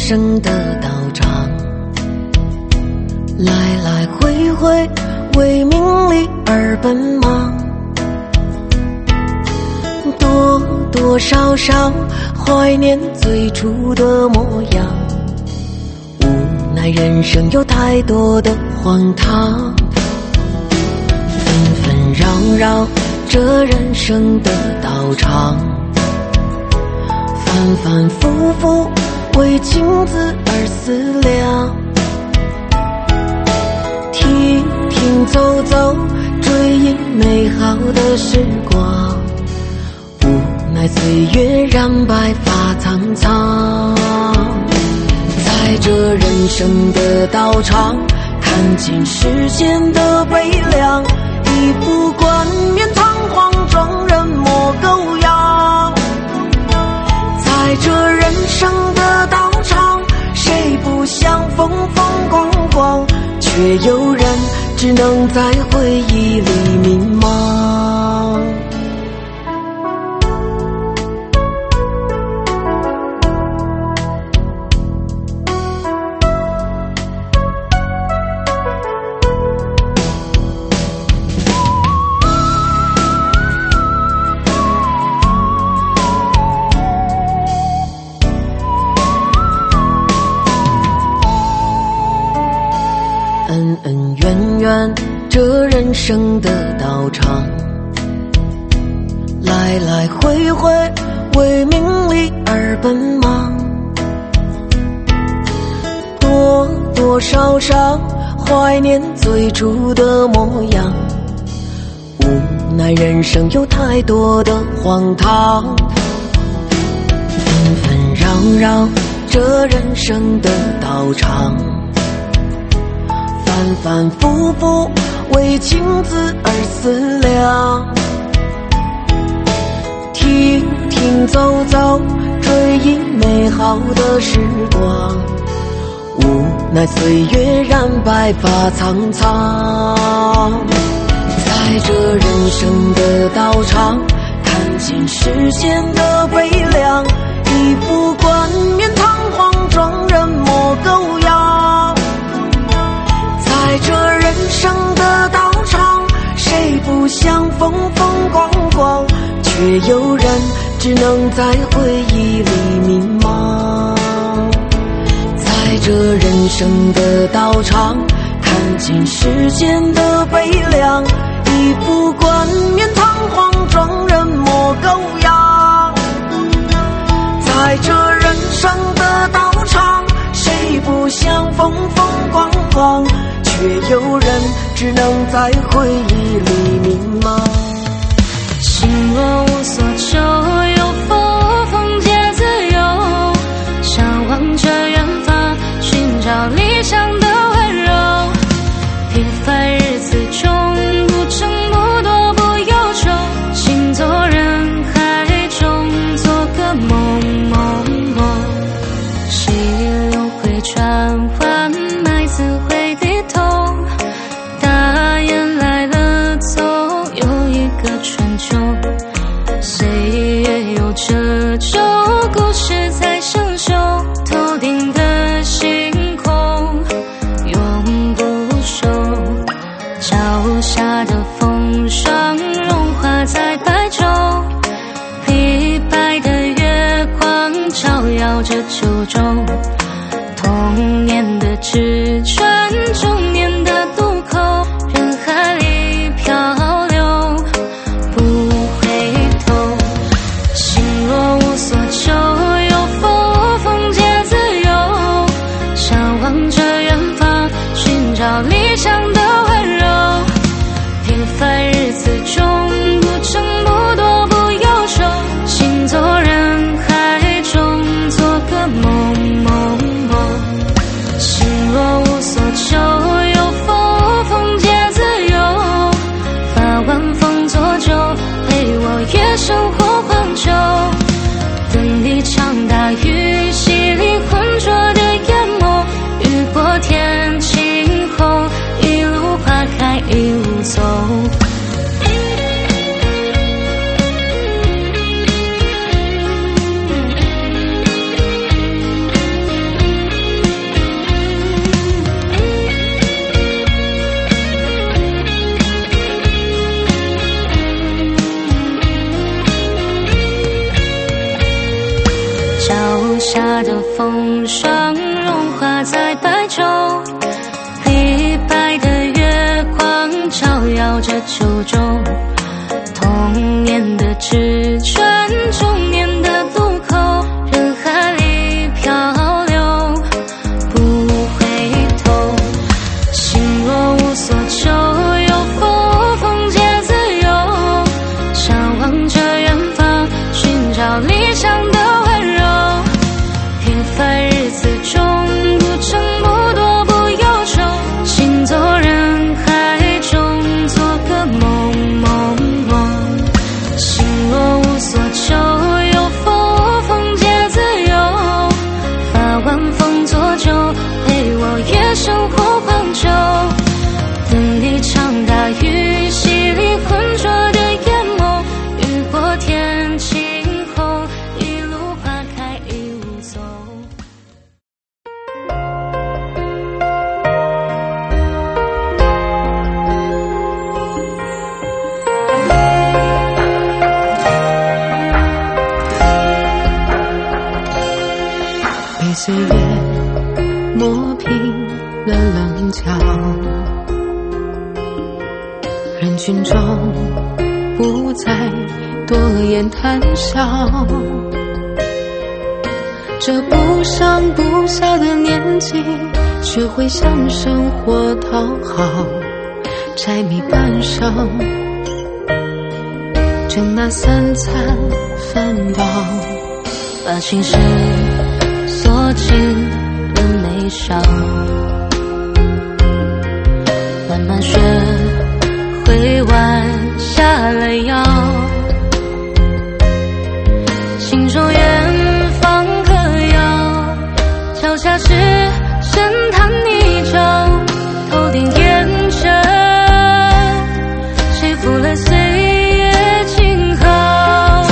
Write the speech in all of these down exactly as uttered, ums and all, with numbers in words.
生的道场，来来回回为名利而奔忙，多多少少怀念最初的模样，无奈人生有太多的荒唐，纷纷扰扰这人生的道场，反反复复为情字而思量，停停走走追忆美好的时光，无奈岁月染白发苍苍，在这人生的道场看尽世间的悲凉，一副冠冕堂皇装人莫狗咬，在这人生的道场谁不想风风光光，却有人只能在回忆里迷茫。恩恩怨怨这人生的道场，来来回回为名利而奔忙，多多少少怀念最初的模样，无奈人生有太多的荒唐，纷纷扰扰这人生的道场，反反复复为情字而思量，停停走走追忆美好的时光，无奈岁月染白发苍苍，在这人生的道场看尽世间的悲凉，一副冠冕堂皇装人莫狗咬，在这人生的道场谁不想风风光光，却有人只能在回忆里迷茫，在这人生的道场看尽世间的悲凉，一副冠冕堂皇装人莫狗咬，在这人生的道场谁不想风风光光，却有人只能在回忆里迷茫。 心若无所求，有否风皆自由，向往着远方，寻找理想的温柔，平凡日子中不争不夺不忧愁，行走人海中做个梦梦梦，细流会转换，麦子会低头，大雁来了走，又一个春秋，岁月有这首故事在生锈，头顶的星空永不收，脚下的风霜融化在白昼，碧白的月光照耀着九州，童年的纸船，中年的渡口，人海里漂流不回头，心若无所求，有否风皆自由，向往着远方，寻找理想的温柔，平凡日子中不争不夺不忧愁，行走人海中做个梦梦梦，心若无所求，有秋中，童年的纸船，中年的渡口，人海里漂流，不回头。心若无所求，有否风皆自由，向往着远方，寻找理想的温柔。平凡日子中，不争不夺不忧愁，行走人海中，做个梦梦梦。心若无所求，有否风皆自由，发晚风作酒，陪我夜生活狂酒。等一场大雨，洗礼浑浊的眼眸，雨过天晴后，一路花开一路走。 被岁月磨平了棱角，人群中不再多言谈笑，这不上不下的年纪，学会向生活讨好，柴米半生，正那三餐饭饱， 把心事锁进了眉梢，慢慢学会弯下了腰，心中远方歌谣，脚下是深潭泥沼，头顶烟尘，谁负了岁月静好，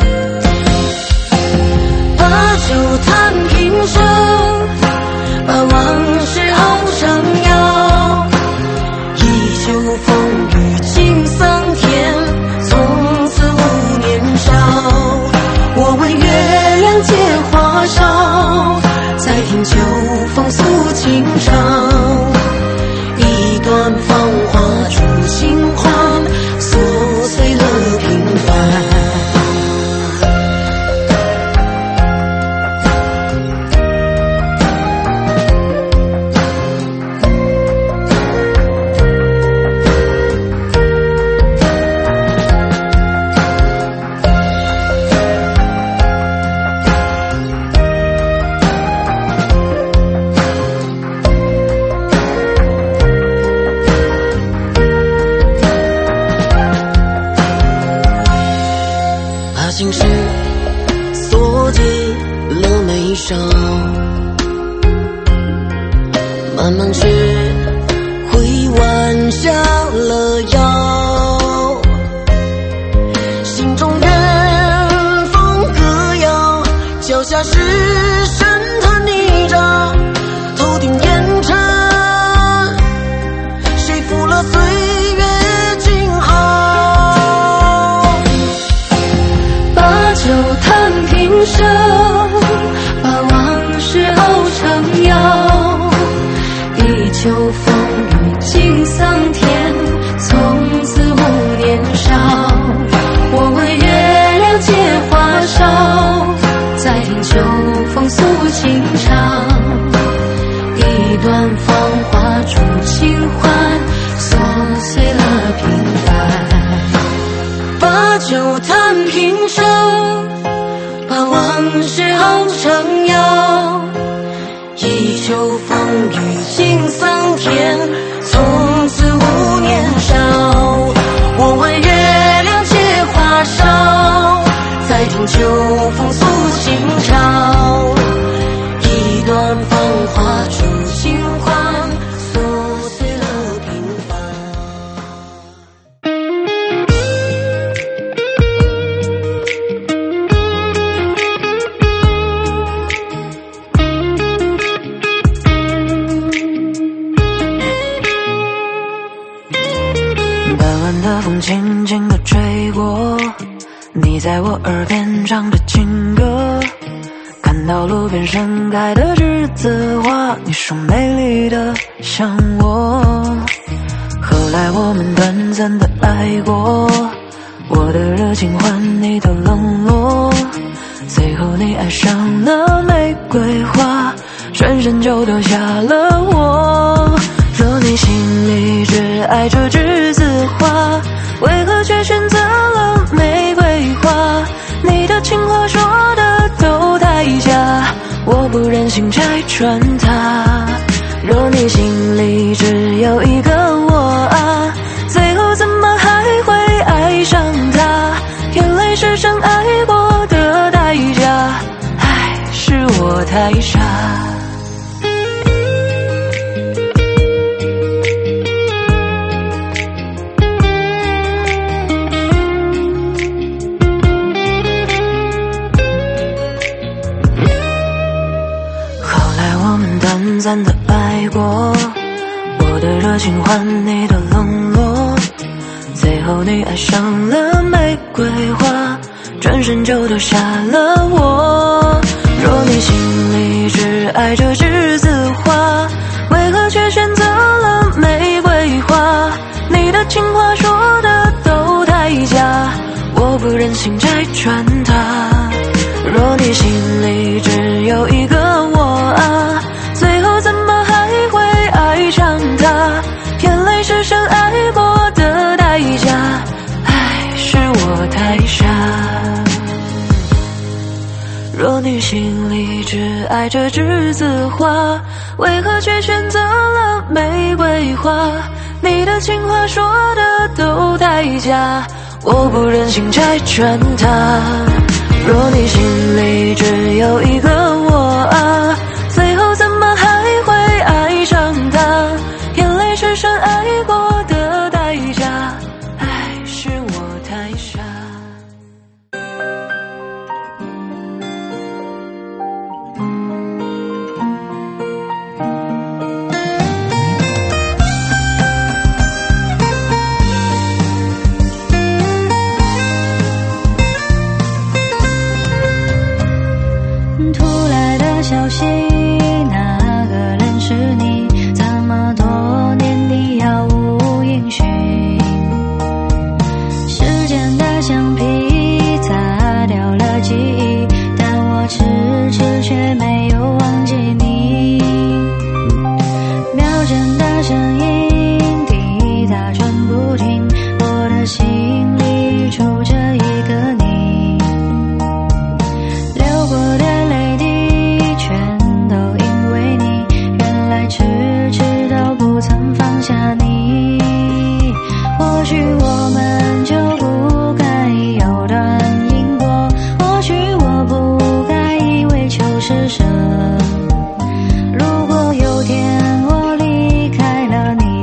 把酒叹平生，把往事熬成药，依旧风雨尽桑田，从此无年少。我为月亮借花梢，再听秋风诉情长，一段芳华助清欢，琐碎了平凡。心事锁进了眉梢，慢慢学会弯下了腰，心中远方歌谣，脚下是深潭泥沼，头顶烟尘，谁负了岁月静好， 把酒叹平生，把往事熬成药，依旧风雨尽桑田，从此无年少。我为月亮借花梢，再听秋风诉情长，一段芳华助清欢，琐碎了平凡。把酒叹平生，把往事熬成药，依旧风雨尽桑田，从此无年少。我为月亮借花梢，再听秋风诉情长，一段芳华助清欢，琐碎了平凡。 傍晚的风轻轻地吹过，你在我耳边唱着情歌，看到路边盛开的栀子花，你说美丽的像我，河来我们短暂的爱过，我的热情换你的冷落，最后你爱上了玫瑰花，转身就丢下了我。若你心里只爱这栀子花，为何却选择了玫瑰花？你的情话说的都太假，我不忍心拆穿它。若你心里只有一个我啊，最后怎么还会爱上他？眼泪是深爱过的代价，还是我太傻。短暂的爱过，我的热情换你的冷落，最后你爱上了玫瑰花，转身就丢下了我。若你心里只爱这栀子花，为何却选择了玫瑰花？你的情话说的都太假，我不忍心拆穿它。若你心里只有一个我啊，最后怎么还会爱上他？眼泪是深爱过的代价，还是我太傻。若你心里只爱这栀子花，为何却选择了玫瑰花？你的情话说的都太假，我不忍心拆穿它。若你心里只有一个我啊，最后怎么还会爱上他？眼泪是深爱过的代价，还是我太傻。 突来的消息，那个人是你？这么多年你杳无音讯。时间的橡皮擦掉了记忆，但我迟迟却没有忘记你。秒针的声音滴答转不停，我的心里住着一个你。流过的迟迟都不曾放下你，或许我们就不该有段因果，或许我不该以为求是舍。如果有天我离开了你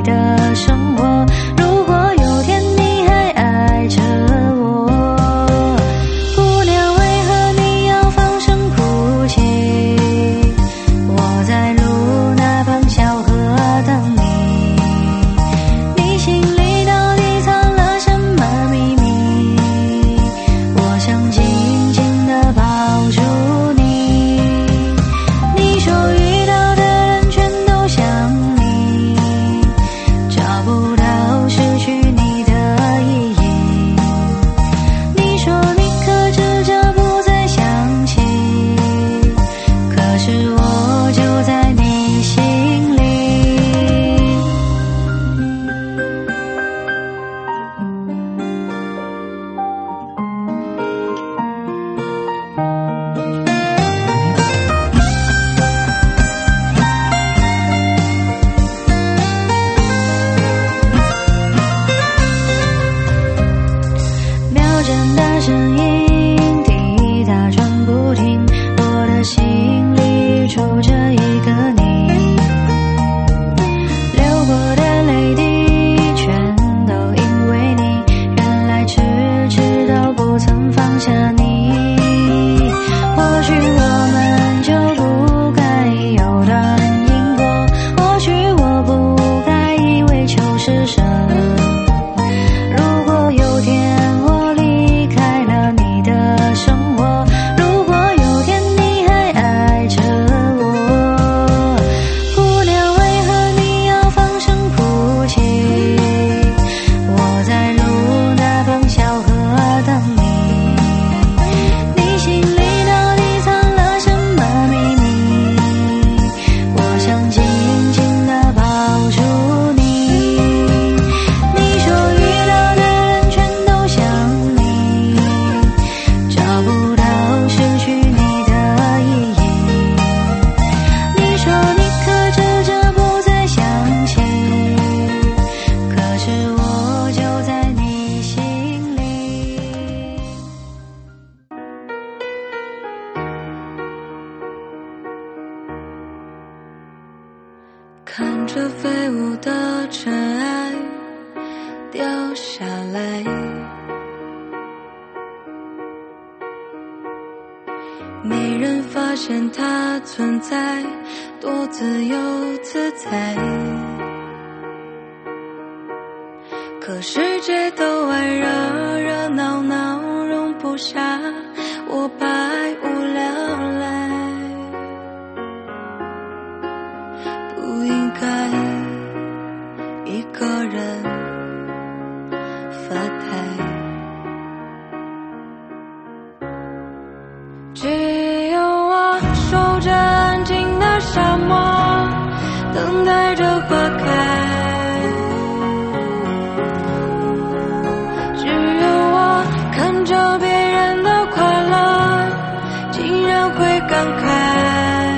飞舞的尘埃掉下来，没人发现它存在，多自由自在。可世界的外热热闹闹容不下我百无聊赖，不应该一个人发呆。只有我守着安静的沙漠，等待着花开。只有我看着别人的快乐，竟然会感慨。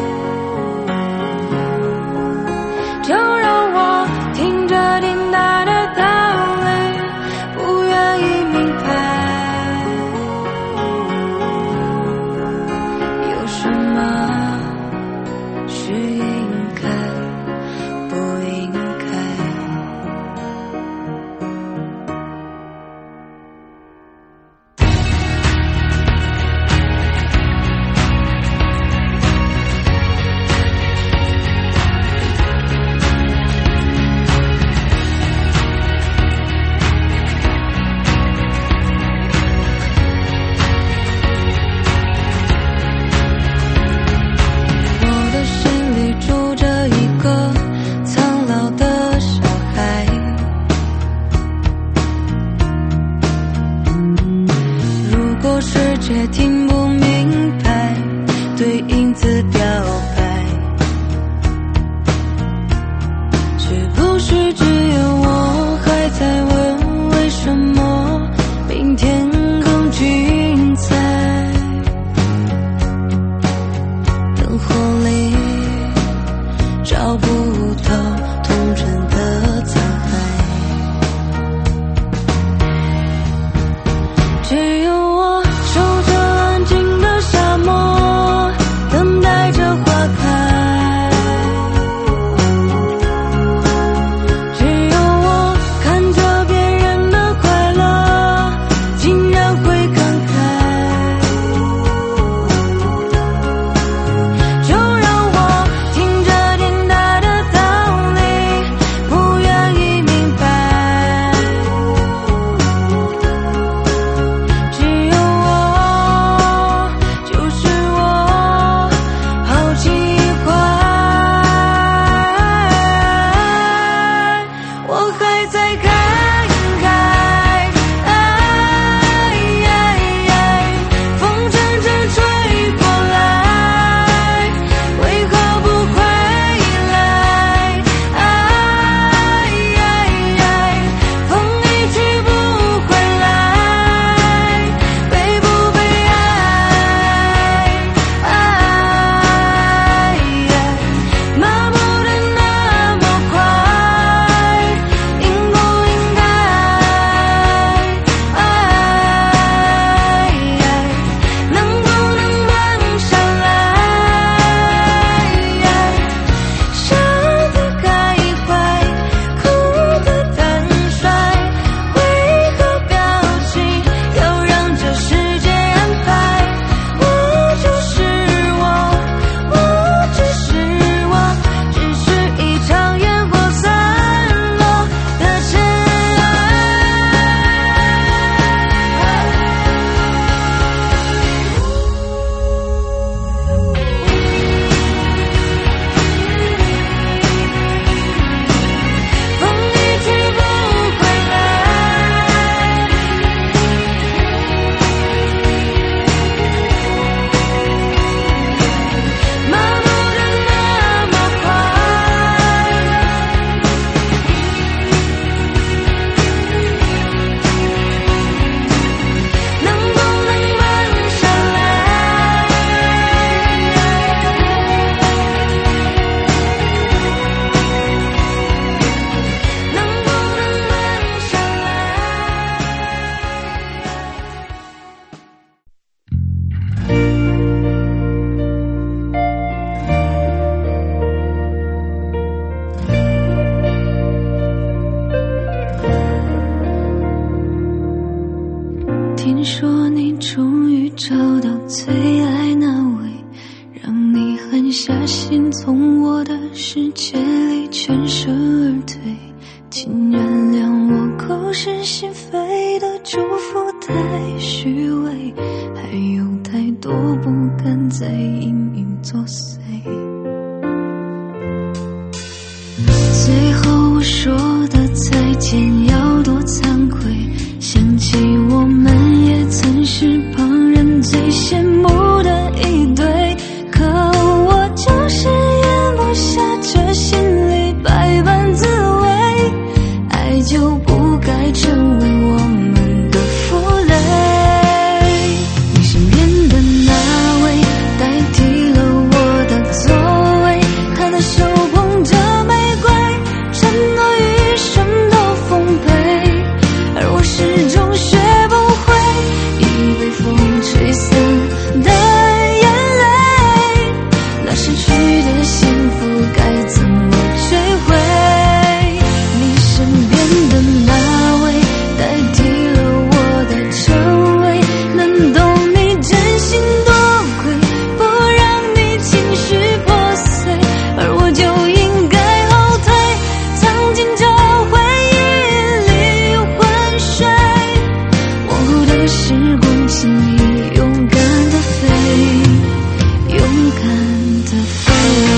就让我听着听他的道理，不愿意明白有什么是应该不应该。我的心里住着一个苍老的小孩，如果世界听不明白，对影子表白，是不是只有我还在问为什么明天更精彩？灯火里找不到童真的残骸，只有我守着安静的沙漠，等待着花开。只有退，请原谅我口是心非的祝福太虚伪，还有太多不敢再隐隐作祟。最后我说的再见要多惭愧，想起我们也曾是旁人最羡慕的一对，可我就是咽不下这心里百般滋味，爱就不该成为我们的负累。你身边的那位代替了我的座位，他的手捧着玫瑰，承诺余生都奉陪，而我始终学不会已被风吹散的眼泪，那失去的幸福该怎么追回？你身边的那位代替了我的称谓，能懂你真心多亏，不让你情绪破碎，而我就应该后退，藏进这回忆里昏睡。往后的时光，请你勇敢地飞，勇敢地飞。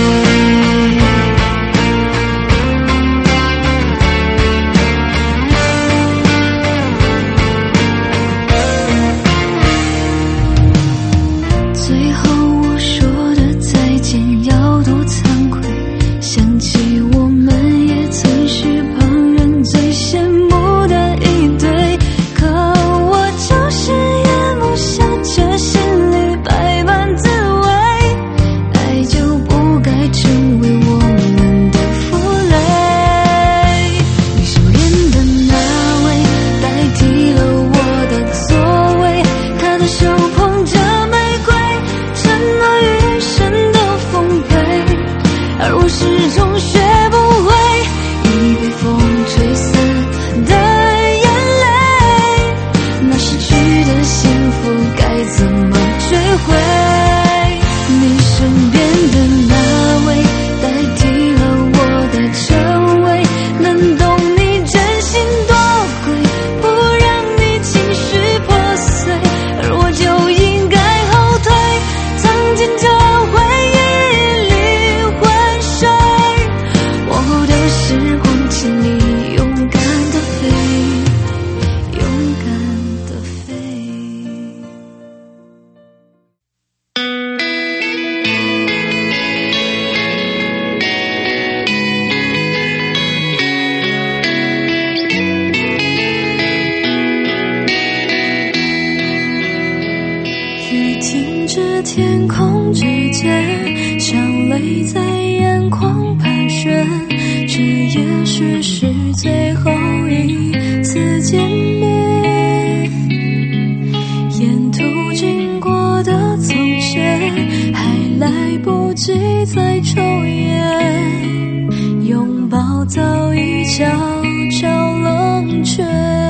最后我说的再见要多惭愧，想起我们也曾是旁人最羡慕的一对，可我就是咽不下这心里百般滋味，爱就不该成为我们的负累。你身边的那位代替了我的座位，他的手捧着玫瑰，承诺余生都奉陪，而我始终学不会已被风吹散的眼泪，那失去的幸福该怎么追回？你身边的那位代替了我的称谓，能懂你真心多亏，不让你情绪破碎，而我就应该后退，藏进这回忆里昏睡。往后的时光，请你勇敢地飞，勇敢地飞。雨停止天空之间，像泪在眼眶盘旋，这也许是最后一次见面。沿途经过的从前，还来不及再抽烟，拥抱早已悄悄冷却，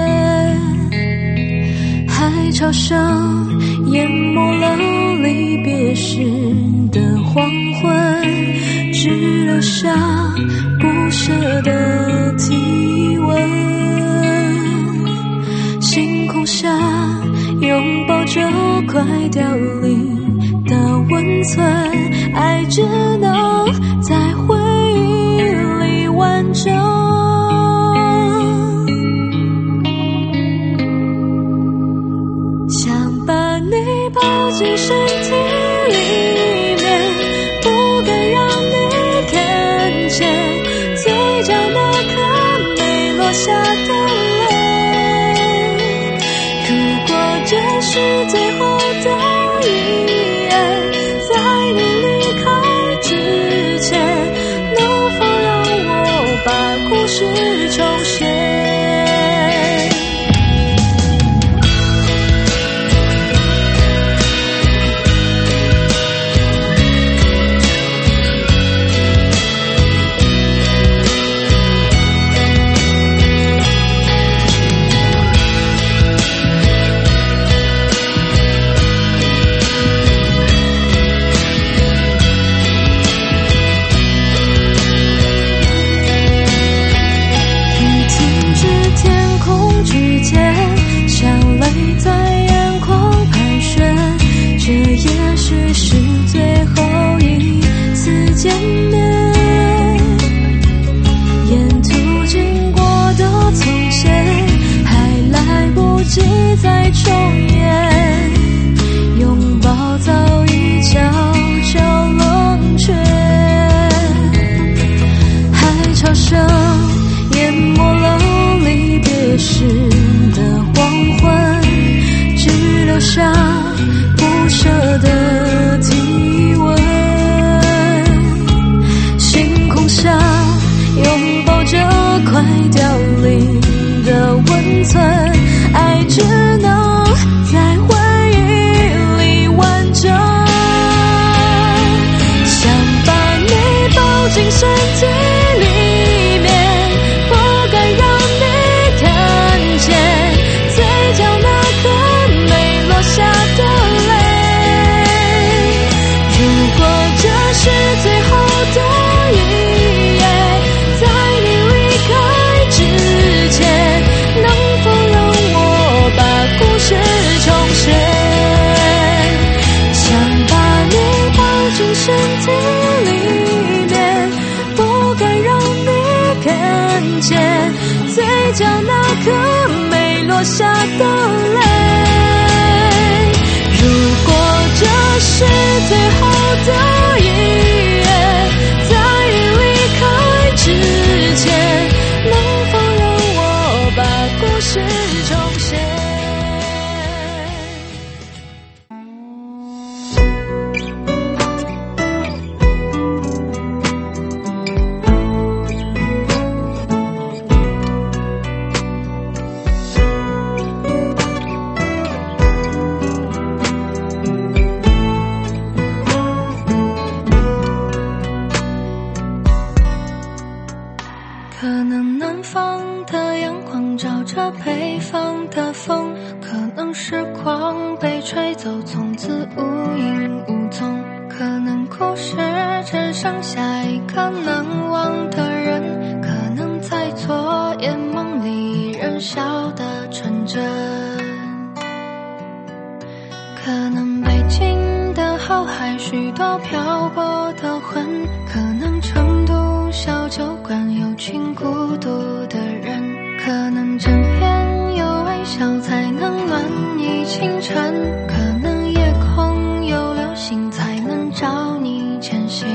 海潮声淹没了离别时的黄昏，只留下不舍的体温。星空下拥抱着快凋零的温存，爱只能在回忆里完整。想把你抱进身体里面，不敢让你看见嘴角那颗没落下的泪。如果这是最后的遗言，在你离开之前，能否让我把故事重写？ 舍的体温，星空下拥抱着快凋零的温存，爱只能在回忆里完整，想把你抱进身体里面，不该让你看见嘴角那颗没落下的泪。如果这是最后的一夜，在你离开之前，能否让我把故事重写？想把你抱进身体里面，不该让你看见嘴角那颗没落下的泪。如果这是最后的一夜，在你离开之前，能否让我把故事重写？可能南方的阳光照着北方的风，可能时光被吹走，从此无影无踪。可能故事只剩下一个难忘的人，可能在昨夜梦里仍笑得纯真。可能北京的后海许多漂泊的魂，可能成都小酒馆有群孤独的人，可能枕边有微笑才能暖你清晨，可能夜空有流星才能照你前行。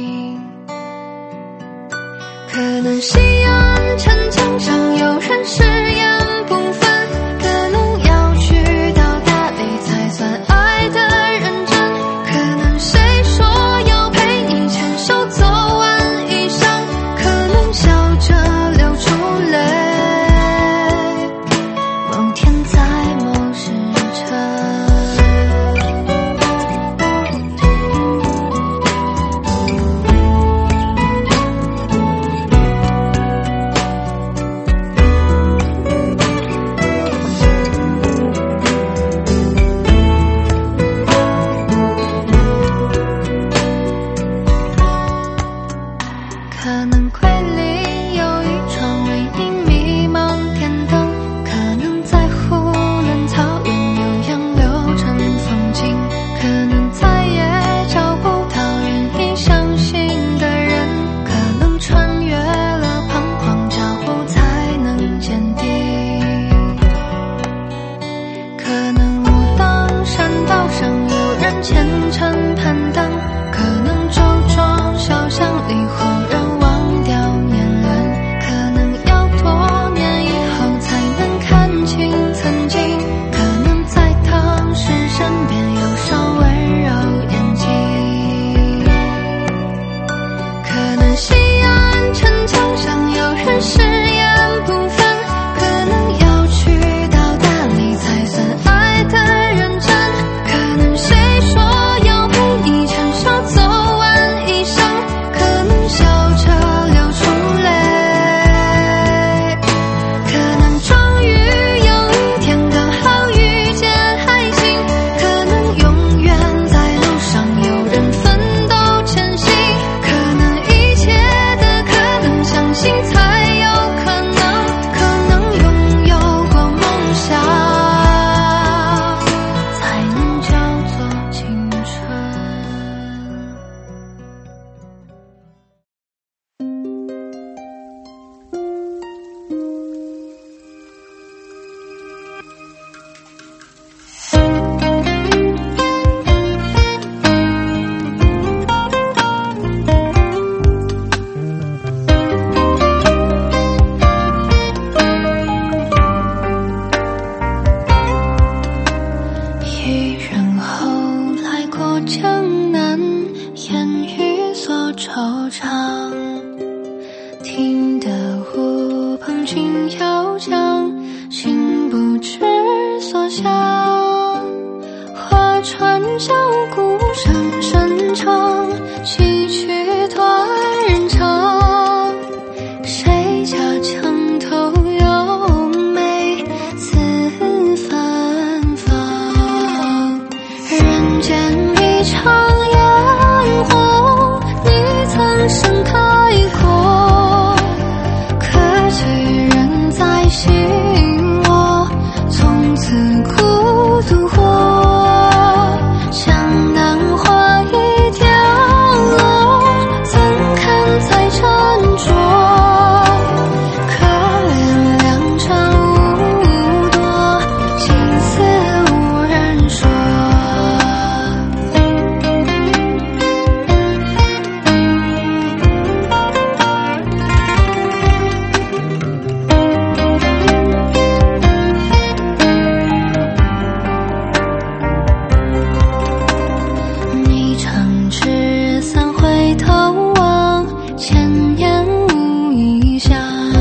可能西安城墙上有人誓言不分，可能要去到大理才算爱的认真，可能谁说要陪你牵手走完一生，可能笑着流出泪，某天在某时辰。 尽要将，心不知所向。划船小鼓声声唱，崎岖断人肠。谁家墙头有美似芬芳？人间一场烟火，你曾盛开过，可惜人在心窝，从此孤独活。江南花一凋落，怎堪再斟酌？可怜良辰无多，心思无人说。你撑纸伞回头望，千年无一响。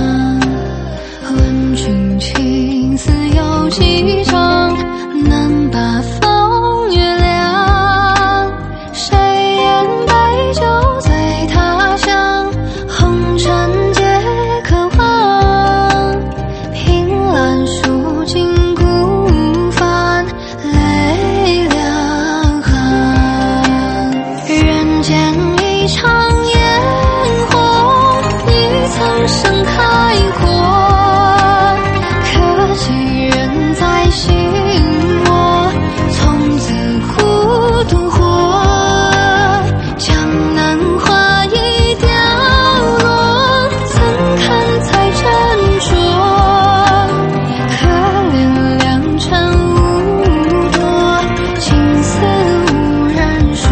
问君情丝有几丈，能把风月亮。谁言白酒醉他乡，红尘皆可忘。凭栏书尽孤帆，泪两行。人间一场烟火，你曾盛开过，可惜人在心窝，从此孤独活。江南花一凋落，怎堪再斟酌？可怜良辰无多，情丝无人说。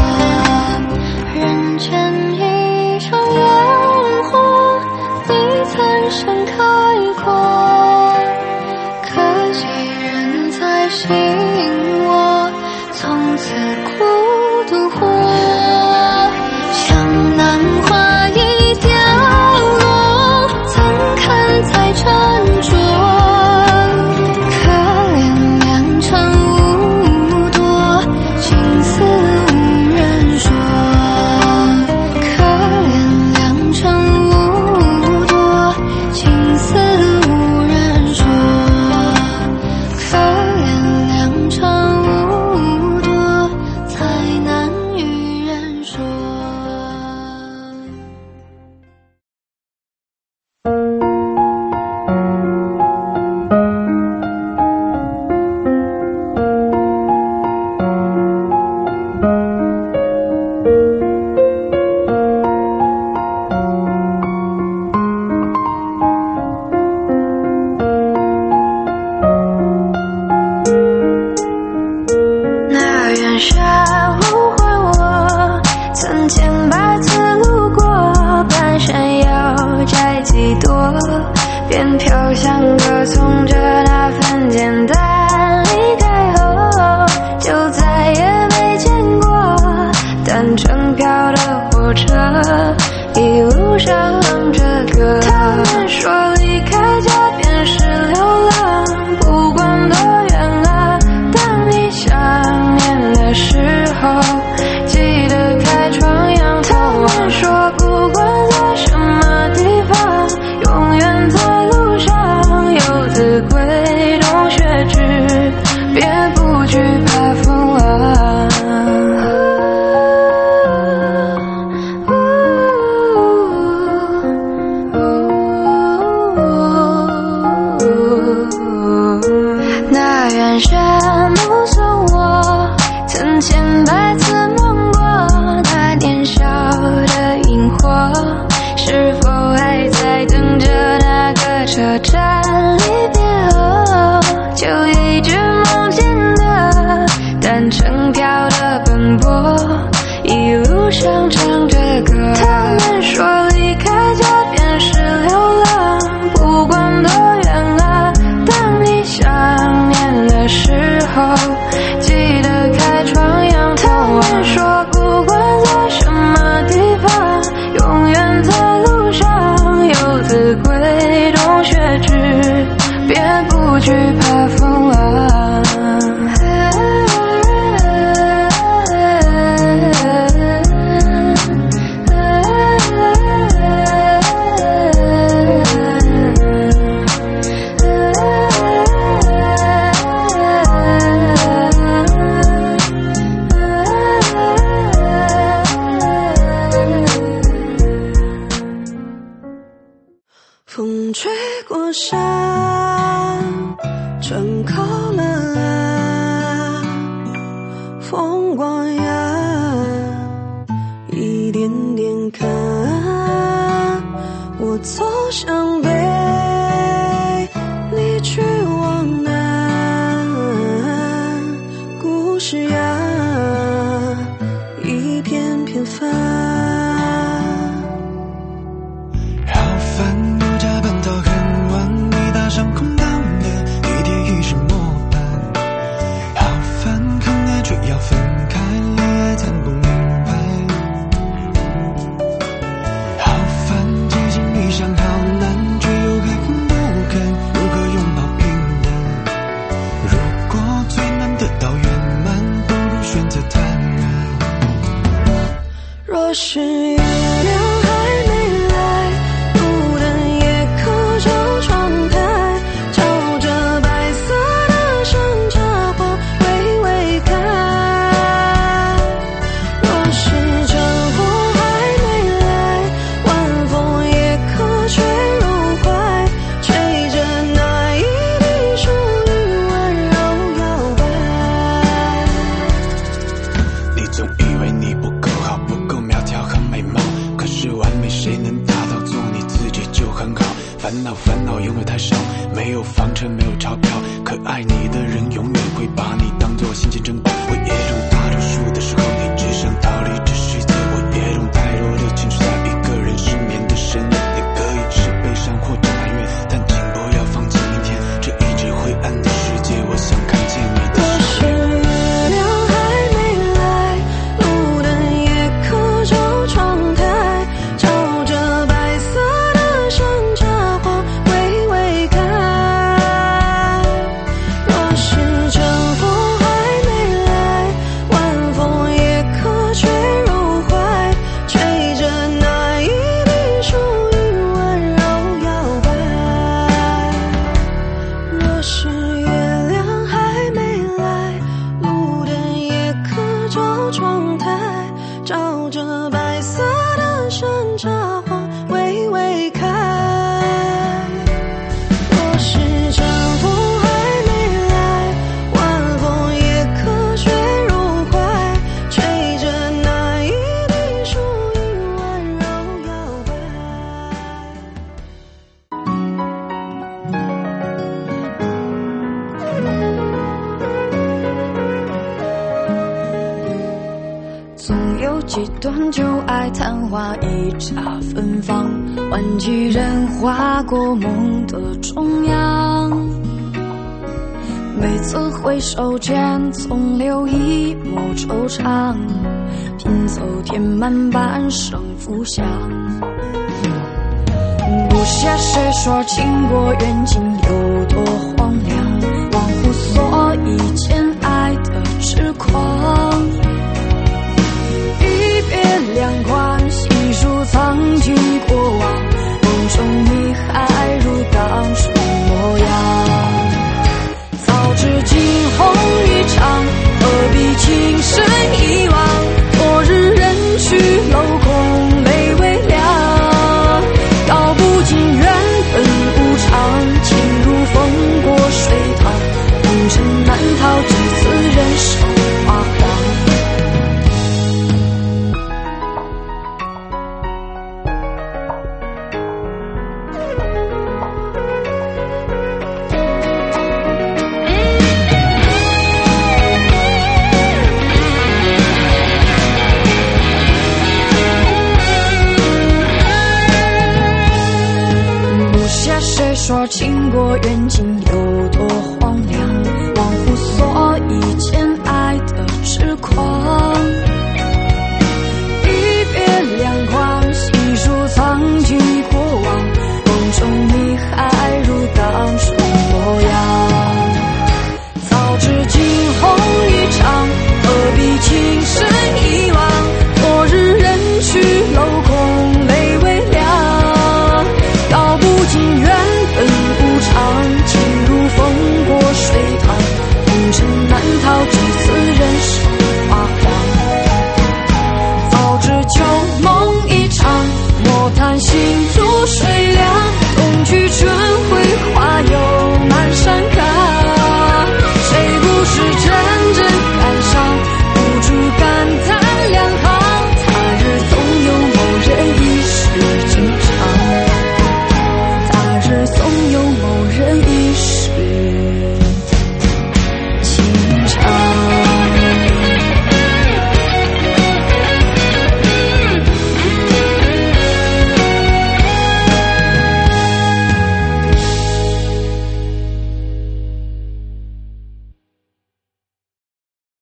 人间一场烟火，你曾盛开过，可惜人在心窝，从此孤独活。江南花一凋落，怎堪再斟酌？可怜良辰无多，情丝无人说。可怜良辰无多，情丝无人说。可怜良辰无多，才难与人说。那远山呼唤我，曾千百次路过，半山腰摘几朵，便飘香歌颂着那份简单。离开后就再也没见过单程票的火车，一路上着歌。他们说离开家便是流浪，不管多远啊，当你想念的时候，记得开窗仰头望。他们说不管在什么地方，永远在路上，游子归洞穴去，别不惧怕风浪。那远山目送我，曾千百次梦过那年少的萤火，是否还在等着那个车站？离别后就一直梦见的单程票的奔波，一路上唱着歌。他们说离开家便是流浪，不管多远啊，当你想念的时过山，正靠了岸，风光呀，一点点看，我走向北，你去往南，故事呀，一篇篇翻。 好烦，有加班到很晚，你搭上空档的地铁已是末班。好烦，很爱却要分开，恋爱谈不明白。好烦，接近理想好难，却又还很不甘，如何拥抱平淡？如果最难得到圆满，不如选择坦然。 若是月亮还没来，路灯也刻着窗台，照着白色的山茶花微微开。若是征服还没来，晚风也可吹入怀，吹着那一滴属于温柔摇摆。 你总以为你不够好，不够苗条和美貌，可是完美谁能达到？做你自己就很好。烦恼烦恼永远太少，没有房车没有钞票，可爱你的人永远会把你当作心情珍宝。我也懂大多数的时候你只想逃离这世界，我也懂太多的情绪在一个人失眠的深夜。你可以是悲伤或者埋怨，但请不要放弃明天这一直灰暗的世界，我想看见你的若是月亮还没来，路灯也刻着窗台，照着白色的山茶花微微开。若是征服还没来，晚风也可吹入怀，吹着那一滴属于温柔摇摆。若是月亮还没来，路灯也刻着窗台，照着白色的山茶花微微开。若是征服还没来，晚风也可吹入怀，吹着那一滴属于温柔摇摆。总有几段旧爱昙花一刹芬芳，换几人划过梦的中央。每次回首间，总留一抹惆怅，拼凑填满半生浮想。不屑谁说情过缘尽有多荒凉，忘乎所以间爱的痴狂。一别两宽，细数藏记过往，梦中你还如当初模样。早知惊鸿一场，何必情深一往？昨日人去楼空泪微凉，道不尽缘分无常，情如风过水淌，红尘难逃几次人生花黄。不屑谁说情过缘尽有多